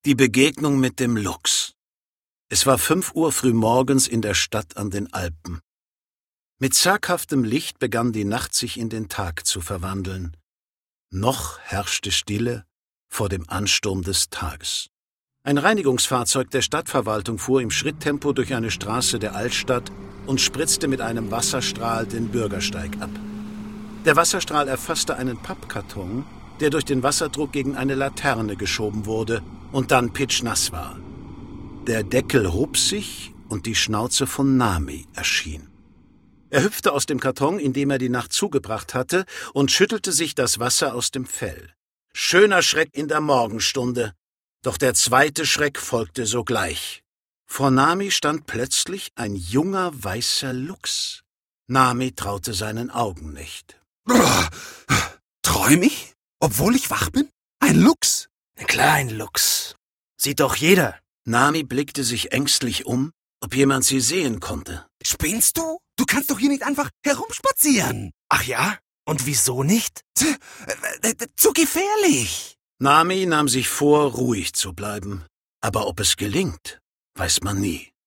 Die Begegnung mit dem Luchs. Es war 5 Uhr frühmorgens in der Stadt an den Alpen. Mit zaghaftem Licht begann die Nacht sich in den Tag zu verwandeln. Noch herrschte Stille vor dem Ansturm des Tages. Ein Reinigungsfahrzeug der Stadtverwaltung fuhr im Schritttempo durch eine Straße der Altstadt und spritzte mit einem Wasserstrahl den Bürgersteig ab. Der Wasserstrahl erfasste einen Pappkarton, der durch den Wasserdruck gegen eine Laterne geschoben wurde und dann pitschnass war. Der Deckel hob sich und die Schnauze von Nami erschien. Er hüpfte aus dem Karton, in dem er die Nacht zugebracht hatte, und schüttelte sich das Wasser aus dem Fell. Schöner Schreck in der Morgenstunde, doch der zweite Schreck folgte sogleich. Vor Nami stand plötzlich ein junger, weißer Luchs. Nami traute seinen Augen nicht. Träum ich? Obwohl ich wach bin? Ein Luchs? Klar, ein Luchs. Sieht doch jeder. Nami blickte sich ängstlich um, ob jemand sie sehen konnte. Spinnst du? Du kannst doch hier nicht einfach herumspazieren. Ach ja? Und wieso nicht? Zu gefährlich. Nami nahm sich vor, ruhig zu bleiben. Aber ob es gelingt, weiß man nie.